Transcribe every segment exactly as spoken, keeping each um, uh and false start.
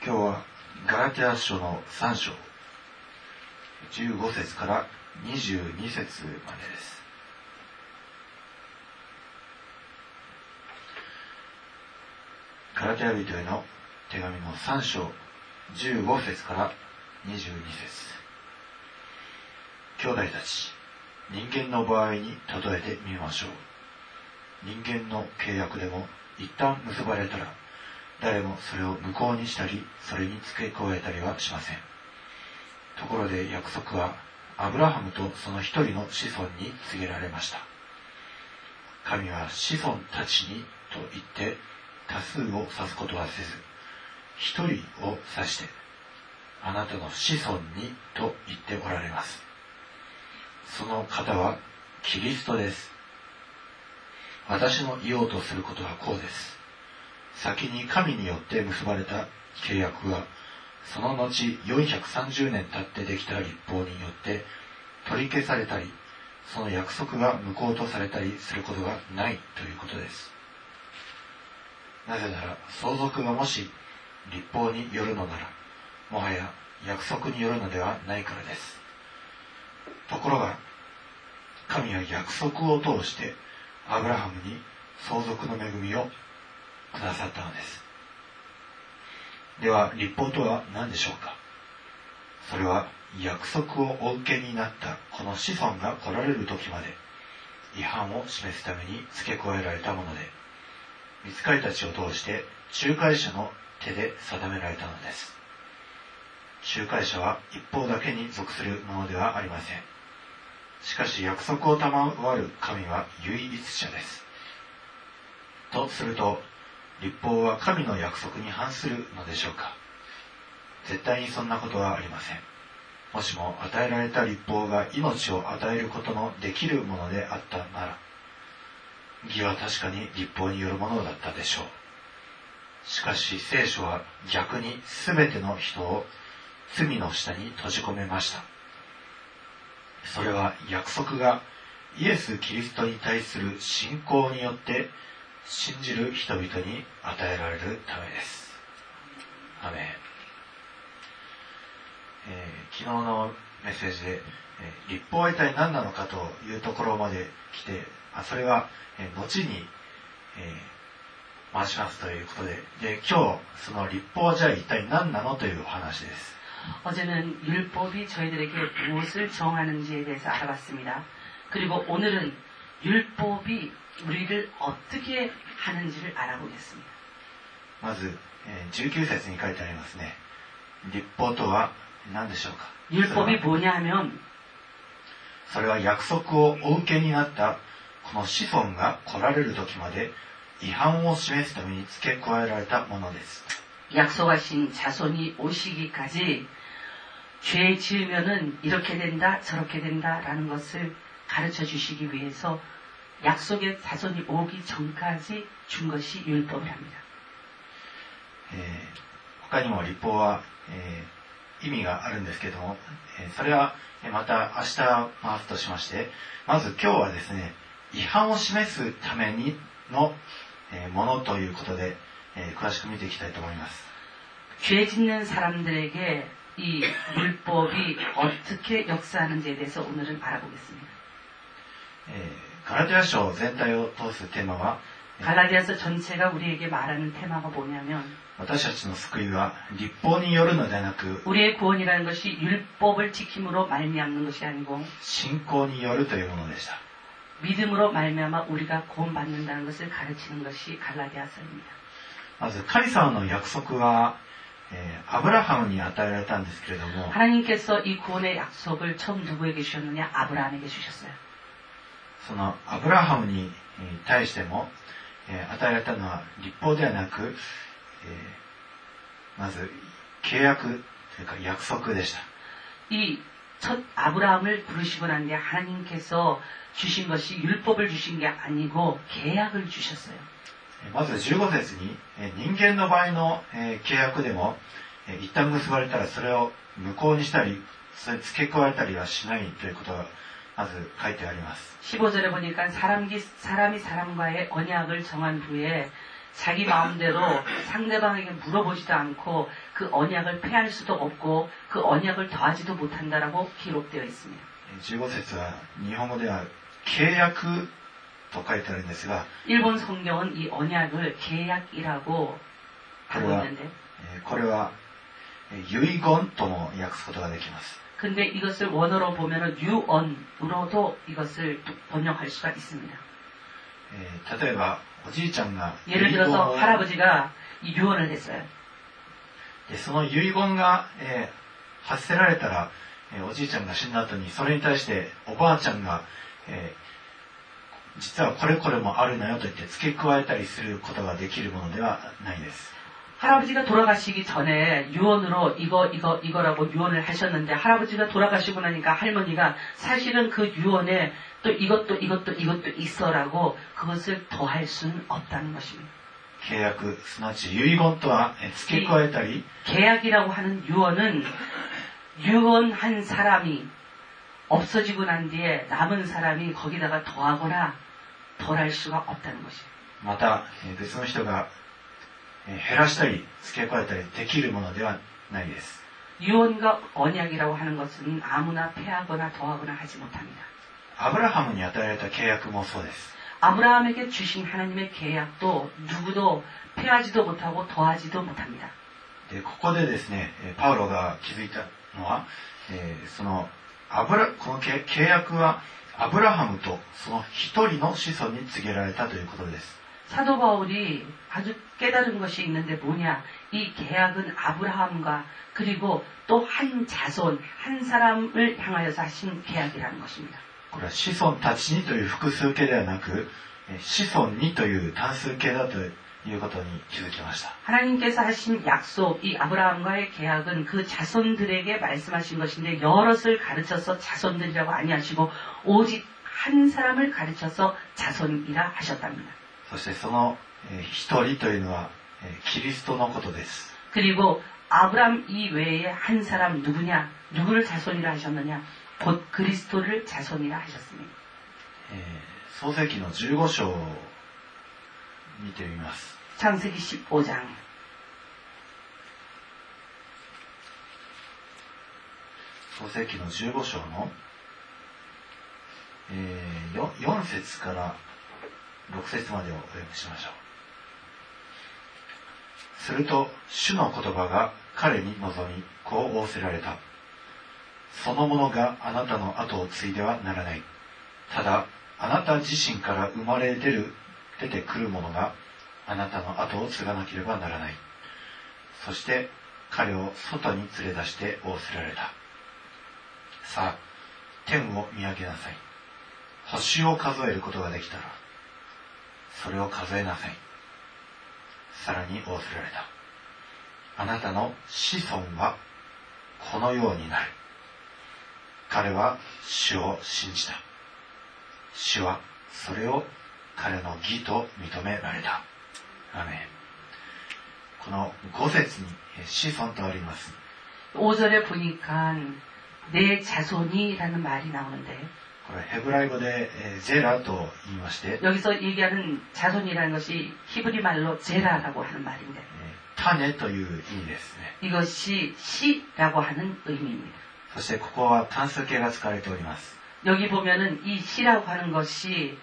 今日はガラテヤ書のさん章じゅうご節からにじゅうに節までです。ガラテヤ人への手紙のさん章じゅうご節からにじゅうに節。兄弟たち、人間の場合に例えてみましょう。人間の契約でも一旦結ばれたら、誰もそれを無効にしたり、それに付け加えたりはしません。ところで約束は、アブラハムとその一人の子孫に告げられました。神は子孫たちにと言って多数を指すことはせず、一人を指して、あなたの子孫にと言っておられます。その方はキリストです。私の言おうとすることはこうです。先に神によって結ばれた契約は、その後よんひゃくさんじゅうねん経ってできた立法によって取り消されたり、その約束が無効とされたりすることがないということです。なぜなら相続がもし立法によるのなら、もはや約束によるのではないからです。ところが、神は約束を通してアブラハムに相続の恵みをくださったのです。では立法とは何でしょうか。それは約束をお受けになったこの子孫が来られる時まで違反を示すために付け加えられたもので、御使いたちを通して仲介者の手で定められたのです。仲介者は一方だけに属するものではありません。しかし約束を賜る神は唯一者です。とすると、立法は神の約束に反するのでしょうか。絶対にそんなことはありません。もしも与えられた立法が命を与えることのできるものであったなら、義は確かに立法によるものだったでしょう。しかし聖書は逆に全ての人を罪の下に閉じ込めました。それは約束がイエス・キリストに対する信仰によって信じる人々に与えられるためです。アメン。えー、昨日のメッセージで、えー、立法は一体何なのかというところまで来て、あそれは、えー、後に、えー、回しますということで、で今日その立法はじゃあ一体何なのというお話です。 어제는 율법이 저희들에게 무엇을 정하는지에 대해서 알아봤습니다. 그리고 오늘은 율법이 우리를 어떻게 하는지를 알아보겠습니다. まず、えー、じゅうきゅう節に書いてありますね。立法とは何でしょうか。 율법이 뭐냐 하면 それは約束をお受けになったこの子孫が来られる時まで違反を示すために付け加えられたものです。 약속하신 자손이 오시기까지 죄 지으면은 이렇게 된다 저렇게 된다라는 것을 가르쳐 주시기 위해서 약속의 자손이 오기 전까지 준 것이 율법이랍니다. えー、他にも立法は、えー、意味があるんですけども、えー、それはまた明日回すとしまして、まず今日はですね、違反を示すためにの、えー、ものということで、えー、詳しく見ていきたいと思います。 죄 짓는 사람들에게 이 율법이 어떻게 역사하는지에 대해서 오늘은 알아보겠습니다. えー、ガラテヤ書全体を通すテーマは、 갈라디아서 전체가 우리에게 말하는 테마가 뭐냐면 私たちの救いは立法によるのではなく 우리의 구원이라는 것이 율법을 지킴으로 말미암는 것이 아니고 信仰によるというものでした。 믿음으로 말미암아 우리가 구원받는다는 것을 가르치는 것이 갈라디아서입니다. まず神様の約束は、えー、アブラハムに与えられたんですけれども、 하나님께서 이 구원의 약속을 처음 누구에게 주셨느냐? 아브라함에게 주셨어요. そのアブラハムに対しても、えー、与えられたのは立法ではなく、えー、まず契約というか約束でした。 이 첫 아브라함을 부르시고 난 뒤에 하나님께서 주신 것이 율법을 주신 게 아니고 계약을 주셨어요. まずじゅうご節に、人間の場合の契約でも一旦結ばれたらそれを無効にしたりそれ付け加えたりはしないということがまず書いてあります。 십오 절에 보니까 사람이, 사람이 사람과의 언약을 정한 후에 자기 마음대로 상대방에게 물어보지도 않고 그 언약을 폐할 수도 없고 그 언약을 더하지도 못한다라고 기록되어 있습니다. じゅうご節は日本語では契約と書いてあるんですが、 일본 성경은 이 언약을 계약이라고 하고 있는데, これは遺言とも訳すことができます。 근데 이것을 원어로 보면은 유언으로도 이것을 번역할 수가 있습니다. 例えばおじいちゃんが 예를 들어서 할아버지가 이 유언을 했어요. その遺言が発せられたら、おじいちゃんが死んだ後にそれに対しておばあちゃんが、えー、実はこれこれもあるなよと言って付け加えたりすることができるものではないです。 할아버지가 돌아가시기 전에 유언으로 이거 이거 이거라고 유언을 하셨는데 할아버지가 돌아가시고 나니까 할머니가 사실은 그 유언에 또 이것도 이것도 이것도 있어라고 그것을 더할 수는 없다는 것입니다. 契約すなわち遺言とは付け加えたり 계약이라고 하는 유언은 유언한 사람이 없어지고 난 뒤에 남은 사람이 거기다가 더하거나 덜할 수가 없다는 것이에요. また別の人が減らしたり付け加えたりできるものではないです。 유언과 언약이라고 하는 것은 아무나 폐하거나 더하거나 하지 못합니다. アブラハムに与えられた契約もそうです。 아브라함에게 주신 하나님의 계약도 누구도 폐하지도 못하고 더하지도 못합니다. でここでですね、パウロが気づいたのは、えー、そのアブラこの契約はアブラハムとその一人の子孫に告げられたということです。 사도 바울이 아주 깨달은 것이 있는데 뭐냐? 이 계약은 아브라함과 그리고 또 한 자손, 한 사람을 향하여서 하신 계약이라는 것입니다. これは子孫たちにという複数形ではなく、子孫にという単数形だということに気づきました。 하나님께서 하신 약속, 이 아브라함과의 계약은 그 자손들에게 말씀하신 것인데 여럿을 가르쳐서 자손들이라고 아니하시고 오직 한 사람을 가르쳐서 자손이라 하셨답니다. そしてその一人というのはキリストのことです。 그리고 아브라함 이외에 한 사람 누구냐? 누구를 자손이라 하셨느냐? 곧 그리스도를 자손이라 하셨습니다. 創世記のじゅうご章を見てみます。 창세기 십오 장. 創世記のじゅうご章の、えー、よん節からろく節までをお読みしましょう。すると主の言葉が彼に臨みこう仰せられた。その者があなたの後を継いではならない。ただあなた自身から生まれ出る出てくる者があなたの後を継がなければならない。そして彼を外に連れ出して仰せられた。さあ天を見上げなさい。星を数えることができたらそれを数えなさい。さらに仰せられた。あなたの子孫はこのようになる。彼は主を信じた。主はそれを彼の義と認められた。アメン。このご節に子孫とあります。 오 절에 보니까 내 자손이라는 말이 나오는데 これヘブライ語でゼラと言いまして 여기서 얘기하는 자손이라는 것이 히브리 말로 제라라고 하는 말인데 種という意味ですね。 이것이 씨라고 하는 의미입니다. そしてここは単数形が使われております。 여기 보면은 이 씨라고 하는 것이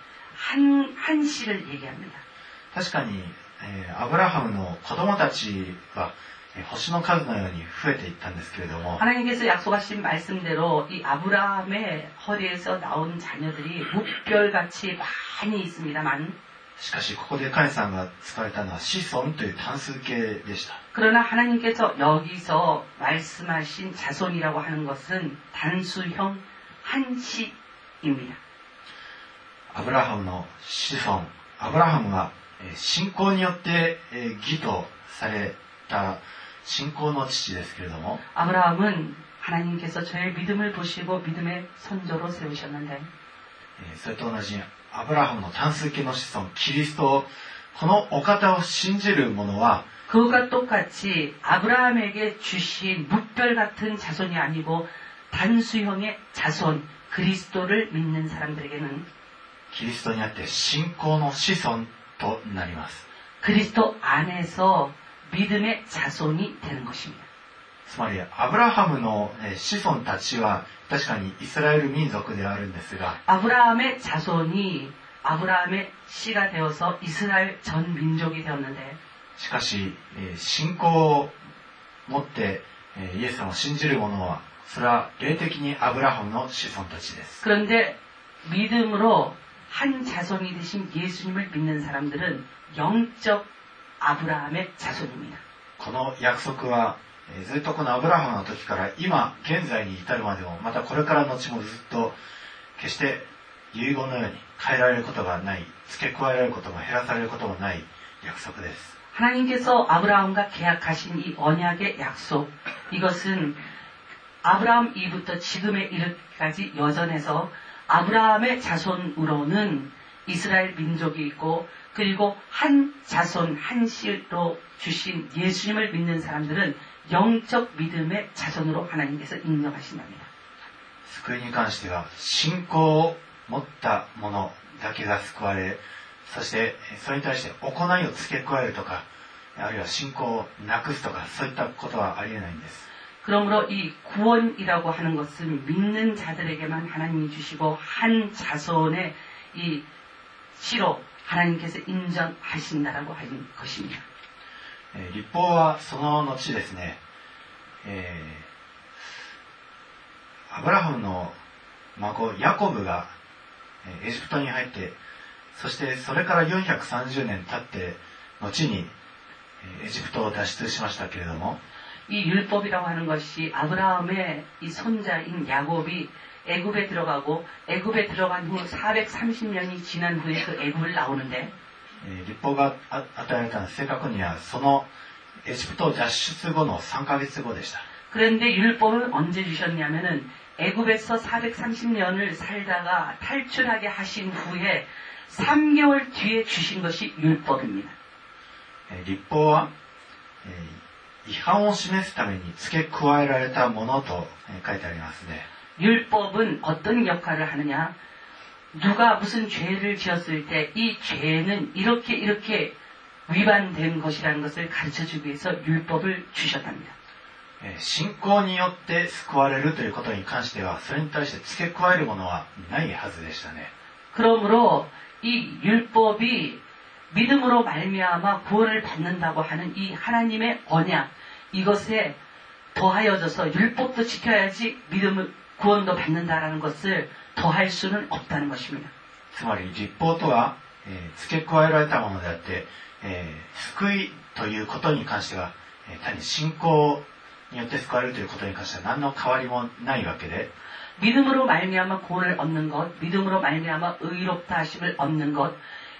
한, 한 씨를 얘기합니다. 確かに、えー、アブラハムの子供たちは星の数のように増えていったんですけれども 하나님께서 약속하신 말씀대로 이 아브라함의 허리에서 나온 자녀들이 묵별같이 많이 있습니다만 しかしここで神様が使われたのは子孫という単数形でした。 그러나 하나님께서 여기서 말씀하신 자손이라고 하는 것은 단수형 한 씨입니다. アブラハムの子孫、アブラハムが信仰によって義とされた信仰の父ですけれども 아브라함은 하나님께서 저의 믿음을 보시고 믿음의 선조로 세우셨는데 それと同じにアブラハムの単数形の子孫キリストをこのお方を信じる者は 그것과 똑같이 아브라함에게 주신 묵별 같은 자손이 아니고 단수형의 자손 그리스도를 믿는 사람들에게는 キリストにあって信仰の子孫となります。 그리스도 안에서 믿음의 자손이 되는 것입니다. つまりアブラハムの子孫たちは確かにイスラエル民族であるんですが、 아브라함의 자손이 아브라함의 씨가 되어서 이스라엘 전 민족이 되었는데, しかし信仰を持ってイエス様を信じる者はそれは霊的にアブラハムの子孫たちです。 그런데 믿음으로 한 자손이 되신 예수님을 믿는 사람들은 영적 아브라함의 자손입니다. この約束はずっとこのアブラハムの時から今現在に至るまでも、またこれからの後もずっと決して遺言のように変えられることがない、付け加えられることも減らされることもない約束です。 하나님께서 아브라함과 계약하신 이 언약의 약속, 이것은 아브라함 이후부터 지금에 이르기까지 여전해서 아브라함의 자손으로는 이스라엘 민족이 있고, 그리고 한 자손 한 씨로 주신 예수님을 믿는 사람들은 영적 믿음의 자손으로 하나님께서 인정하신답니다. 救いに関しては信仰を持った者だけが救われ、そしてそれに対して行いを付け加えるとか、あるいは信仰をなくすとか、そういったことはありえないんです。 그러므로 이 구원이라고 하는 것은 믿는 자들에게만 하나님이 주시고 한 자손의 이 씨로 하나님께서 인정하신다라고 하는 것입니다. 律法はその後ですね、えー、アブラハムの孫ヤコブがエジプトに入って、そしてそれからよんひゃくさんじゅうねん経って後にエジプトを脱出しましたけれども、 이 율법이라고 하는 것이 아브라함의 이 손자인 야곱이 애굽에 들어가고, 애굽에 들어간 후 사백삼십 년이 지난 후에 그 애굽을 나오는데, 律法が与えられたのは正確にはそのエジプト脱出後のさんかげつごでした。 그런데 율법을 언제 주셨냐면은 애굽에서 사백삼십 년을 살다가 탈출하게 하신 후에 삼 개월 뒤에 주신 것이 율법입니다. 律法は違反を示すために付け加えられたものと書いてありますね。 율법은 어떤 역할을 하느냐? 누가 무슨 죄를 지었을 때 이 죄는 이렇게 이렇게 위반된 것이라는 것을 가르쳐주기 위해서 율법을 주셨답니다. 信仰によって救われるということに関してはそれに対して付け加えるものはないはずでしたね。 그러므로 이 율법이 믿음으로 말미암아 구원을 받는다고 하는 이 하나님의 언약, 이것에 더하여져서 율법도 지켜야지 믿음을 구원도 받는다라는 것을 더할 수는 없다는 것입니다. つまり律法とは、えー、付け加えられたものであって、えー、救いということに関しては、えー、単に信仰によって救われるということに関しては何の変わりもないわけで、 믿음으로 말미암아 구원을 얻는 것, 믿음으로 말미암아 의롭다 하심을 얻는 것,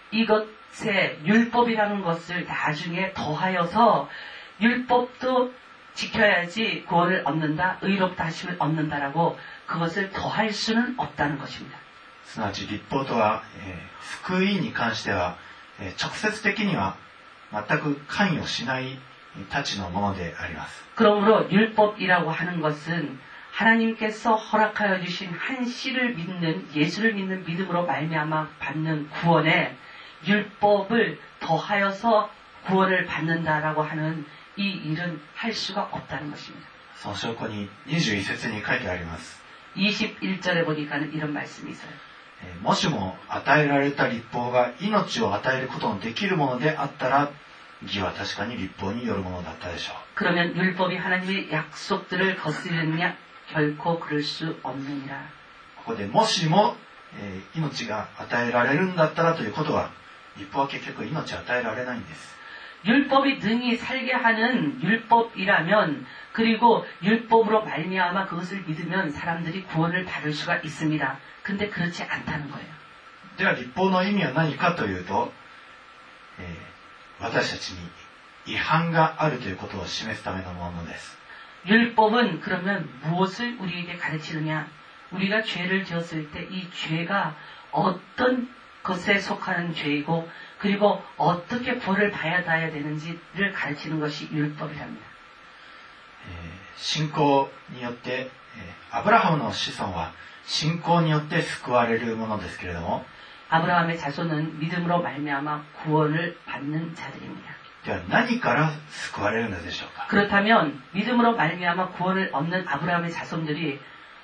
이것에 율법이라는 것을 나중에 더하여서 율법도 지켜야지 구원을 얻는다, 의롭다 하심을 얻는다라고 그것을 더할 수는 없다는 것입니다. すなわち律法とは、えー、救いに関しては、えー、直接的には全く関与しないたちのものであります。 그러므로 율법이라고 하는 것은 하나님께서 허락하여 주신 한 씨를 믿는, 예수를 믿는 믿음으로 말미암아 받는 구원에 율법을 더하여서 구원을 받는다라고 하는 이 일은 할 수가 없다는 것입니다. その証拠ににじゅういっ節に書いてあります。 이십일 절에 보니까는 이런 말씀이 있어요. もしも与えられた律法が命を与えることのできるものであったら、義は確かに律法によるものだったでしょう。 그러면 율법이 하나님의 약속들을 거스르느냐? 결코 그럴 수 없느니라. ここでもしも、えー、命が与えられるんだったらということは、律法は結局命を与えられないんです。 율법이 능히 살게 하는 율법이라면, 그리고 율법으로 말미암아 그것을 믿으면 사람들이 구원을 받을 수가 있습니다. 근데 그렇지 않다는 거예요. では律法の意味は何かというと、えー、私たちに違反があるということを示すためのものです。 율법은 그러면 무엇을 우리에게 가르치느냐? 우리가 죄를 지었을 때 이 죄가 어떤 것에 속하는 죄이고, 그리고 어떻게 벌을 받아야 되는지를 가르치는 것이 율법이랍니다. 信仰によって、アブラハムの子孫は信仰によって救われるものですけれども、 아브라함의 자손은 믿음으로 말미암아 구원을 받는 자들입니다. では何から救われるのでしょうか。 그렇다면 믿음으로 말미암아 구원을 얻는 아브라함의 자손들이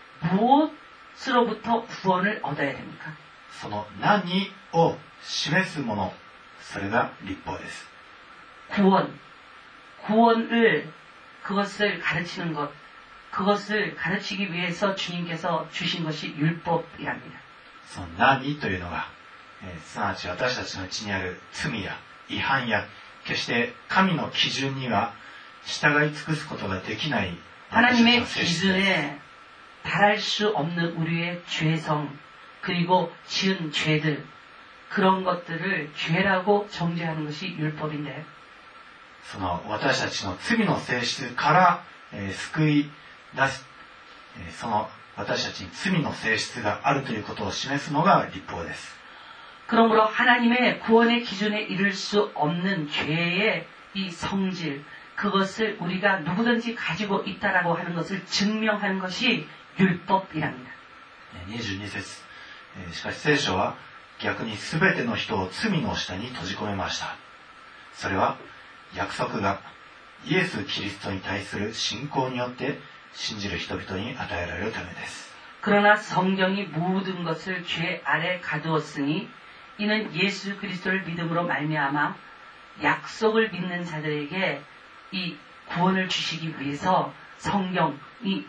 무엇으로부터 구원을 얻어야 됩니까? その何を示すもの、それが律法です。 구원, 구원을 그것을 가르치는 것, 그것을 가르치기 위해서 주님께서 주신 것이 율법이랍니다. その何というのが、えー、すなわち私たちのうちにある罪や違反や決して神の基準には従い尽くすことができない 하나님의 기준에 달할 수 없는 우리의 죄성 그리고 지은 죄들 그런 것들을 죄라고 정죄하는 것이 율법인데 その私たちの罪の性質から、えー、救い出す、えー、その私たちに罪の性質があるということを示すのが律法です。 그러므로 하나님의 구원의 기준에 이를 수 없는 죄의 이 성질, 그것을 우리가 누구든지 가지고 있다라고 하는 것을 증명하는 것이 율법이랍니다. にじゅうに節、しかし聖書は逆に全ての人を罪の下に閉じ込めました。それは約束がイエス・キリストに対する信仰によって信じる人々に与えられるためです。 그러나 성경이 모든 것을 죄 아래 가두었으니 이는 예수 그리스도를 믿음으로 말미암아 약속을 믿는 자들에게 이 구원을 주시기 위해서 성경이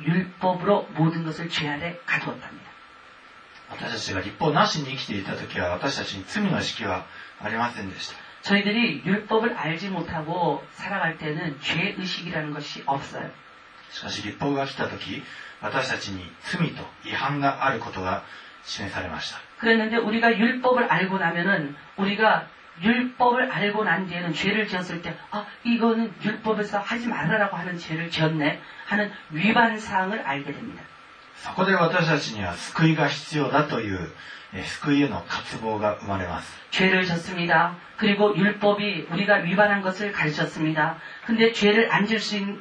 율법으로 모든 것을 죄 아래 가두었답니다. 私たちが律法なしに生きていた時は私たちに罪の意識はありませんでした。 저희들이 율법을 알지 못하고 살아갈 때는 죄의식이라는 것이 없어요. しかし律法が来た時、私たちに罪と違反があることが示されました。 그랬는데 우리가 율법을 알고 나면은 우리가 율법을 알고 난 뒤에는 죄를 지었을 때 아 이거는 율법에서 하지 말아라고 하는 죄를 지었네 하는 위반 사항을 알게 됩니다. そこで私たちには救いが必要だという救いへの渇望が生まれます。 죄를 졌습니다. 그리고 율법이 우리가 위반한 것을 가르쳤습니다. 근데 죄를 안 질 수 있는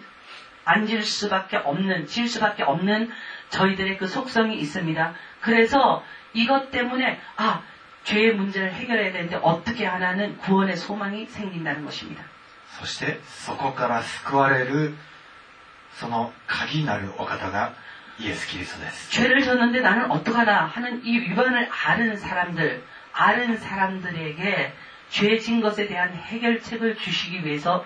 앉을 수밖에 없는, 질 수밖에 없는 저희들의 그 속성이 있습니다. 그래서 이것 때문에 아 죄의 문제를 해결해야 되는데 어떻게 하나는 구원의 소망이 생긴다는 것입니다. そしてそこから救われるその鍵なるお方がイエス・キリストです。 죄를 졌는데 나는 어떡하나 하는 이 위반을 아는 사람들, 아는 사람들에게 죄 진 것에 대한 해결책을 주시기 위해서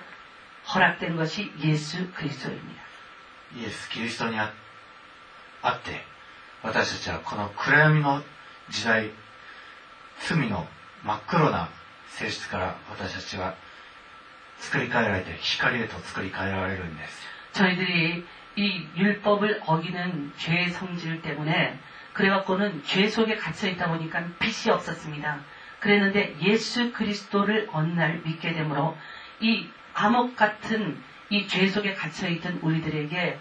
허락된 것이 예수 그리스도입니다. イエス・キリストにあって私たちはこの暗闇の時代、罪の真っ黒な性質から私たちは作り変えられて光へと作り変えられるんです。 저희들이 이 율법을 어기는 죄의 성질 때문에 그래갖고는 죄 속에 갇혀 있다 보니까 빛이 없었습니다. 그랬는데 예수 그리스도를 어느 날 믿게 되므로 이 암흑 같은 이 죄 속에 갇혀 있던 우리들에게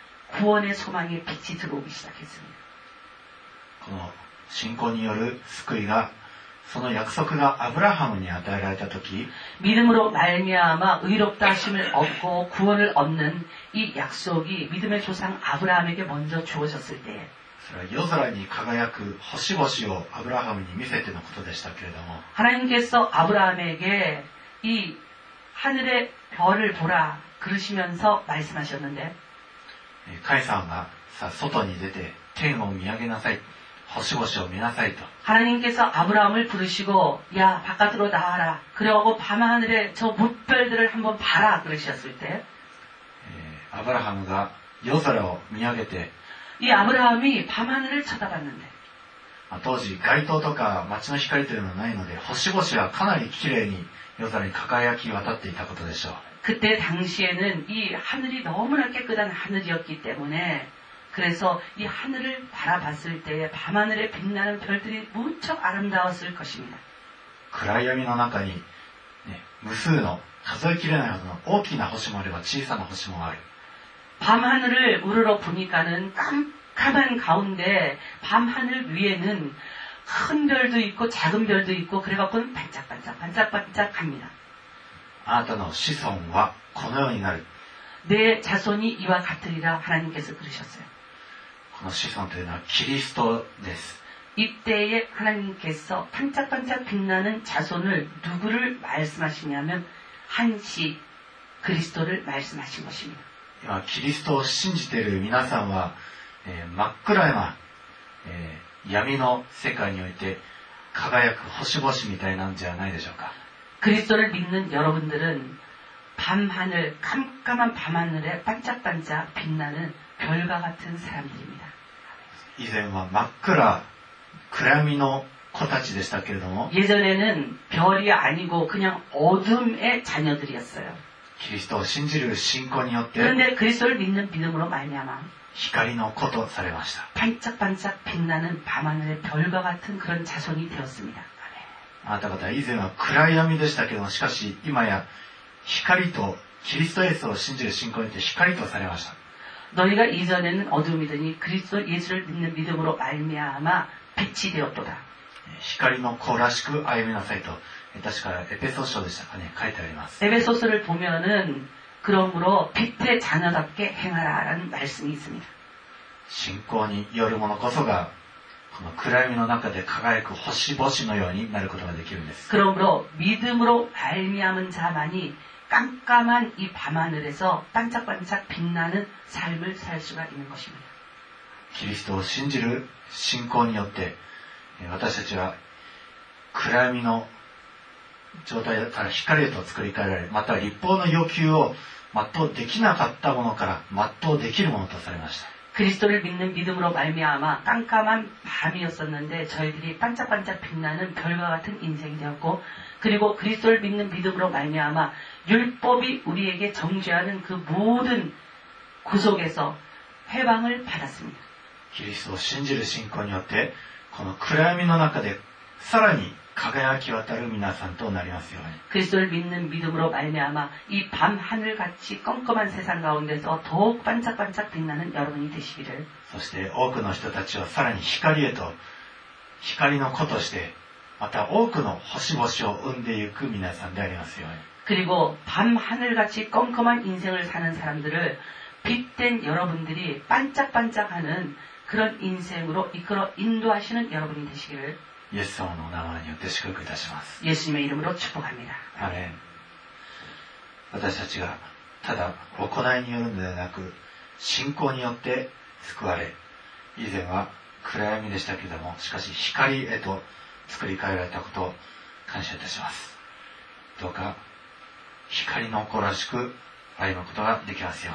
구원의 소망의 빛이 들어오기 시작했습니다. この信仰による救いがその約束がアブラハムに与えられた時 믿음으로 말미암아 의롭다 하심을 얻고 구원을 얻는 이 약속이 믿음의 조상 아브라함에게 먼저 주어졌을 때에 それは夜空に輝く星々をアブラハムに見せてのことでしたけれども 하나님께서 아브라함에게 이 하늘의 별을 보라 그러시면서 말씀하셨는데 神様がさ外に出て天を見上げなさい、星々を見なさいと 하나님께서 아브라함을 부르시고 야 바깥으로 나와라 그래가고 밤하늘에 저 무별들을 한번 봐라 그러셨을 때 アブラハムが夜空を見上げて 이 아브라함이 밤하늘을 쳐다봤는데 当時街灯とか街の光というのはないので星々はかなり綺麗に夜空に輝き渡っていたことでしょう。 그때 당시에는 이 하늘이 너무나 깨끗한 하늘이었기 때문에 그래서 이 하늘을 바라봤을 때에 밤하늘에 빛나는 별들이 무척 아름다웠을 것입니다. 暗闇の中に、ね、無数の数えきれないほどの大きな星もあれば小さな星もある。 밤하늘을 우러러 보니까는 깜깜한 가운데 밤하늘 위에는 큰 별도 있고 작은 별도 있고 그래갖고는 반짝반짝 반짝반짝합니다. あなたの子孫はこのようになる。 내 자손이 이와 같으리라 하나님께서 그러셨어요. この子孫というのはキリストです。 이때에 하나님께서 반짝반짝 빛나는 자손을 누구를 말씀하시냐면 한시 그리스도를 말씀하신 것입니다. 今キリストを信じている皆さんは、えー、真っ暗な、えー、闇の世界において輝く星々みたいなんじゃないでしょうか。 그리스도를 믿는 여러분들은 밤하늘, 깜깜한 밤하늘에 반짝반짝 빛나는 별과 같은 사람들입니다. 以前は真っ暗、暗闇の子たちでしたけれども、 예전에는 별이 아니고 그냥 어둠의 자녀들이었어요. キリストを信じる信仰によって 그런데 그리스도를 믿는 믿음으로 말미암아 光の子とされました。 반짝반짝 빛나는 밤하늘의 별과 같은 그런 자손이 되었습니다. あなた方は以前は暗闇でしたけども、しかし今や光とキリストイエスを信じる信仰によって光とされました。 너희가 이전에는 어둠이더니 그리스도 예수를 믿는 믿음으로 말미암아 빛이 되었도다. 光の子らしく歩みなさいと、確かエペソ書でしたかね、書いてあります。 에베소서를 보면은 그러므로 빛의 자녀답게 행하라라는 말씀이 있습니다. 信仰によるものこそがこの暗闇の中で輝く星々のようになることができるんです。 그러므로 믿음으로 말미암은 자만이 깜깜한 이 밤하늘에서 반짝반짝 빛나는 삶을 살 수가 있는 것입니다. キリストを信じる信仰によって私たちは暗闇の状態から光へと作り変えられ、また立法の要求を全うできなかったものから全うできるものとされました。 그리스도를 믿는 믿음으로 말미암아 깜깜한 밤이었었는데 저희들이 반짝반짝 빛나는 별과 같은 인생이 되었고, 그리고 그리스도를 믿는 믿음으로 말미암아 율법이 우리에게 정죄하는 그 모든 구속에서 해방을 받았습니다. キリストを信じる信仰によってこの暗闇の中でさらに輝き渡る皆さんとなりますように。 그리스도를 믿는 믿음으로 말미암아 이 밤 하늘같이 껌껌한 세상 가운데서 더욱 반짝반짝 빛나는 여러분이 되시기를. そして多くの人たちをさらに光へと光の子としてまた多くの星々を生んでいく皆さんでありますように。 그리고 밤 하늘같이 껌껌한 인생을 사는 사람들을 빛된 여러분들이 반짝반짝하는 그런 인생으로 이끌어 인도하시는 여러분이 되시기를 イエス様のお名前によって祝福いたします。 예수님의 이름으로 축복합니다. アメン。私たちがただ行いによるのではなく信仰によって救われ、以前は暗闇でしたけれども、しかし光へと作り変えられたことを感謝いたします。どうか光の子らしく歩むことができますよ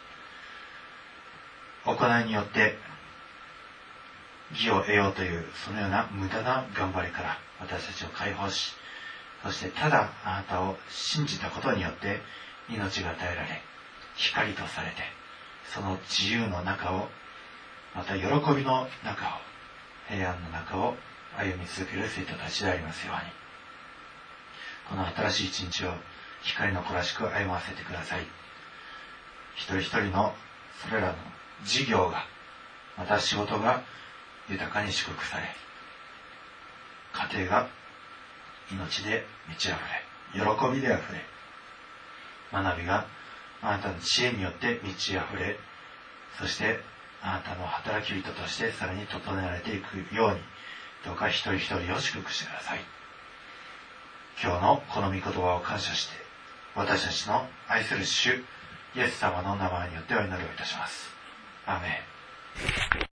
うに。行いによって義を得ようというそのような無駄な頑張りから私たちを解放し、そしてただあなたを信じたことによって命が与えられ光とされて、その自由の中をまた喜びの中を平安の中を歩み続ける生徒たちでありますように。この新しい一日を光の子らしく歩ませてください。一人一人のそれらの事業がまた仕事が豊かに祝福され、家庭が命で満ち溢れ、喜びで溢れ、学びがあなたの知恵によって満ち溢れ、そしてあなたの働き人としてさらに整えられていくように、どうか一人一人を祝福してください。今日のこの御言葉を感謝して、私たちの愛する主イエス様の名前によってお祈りをいたします。アーメン。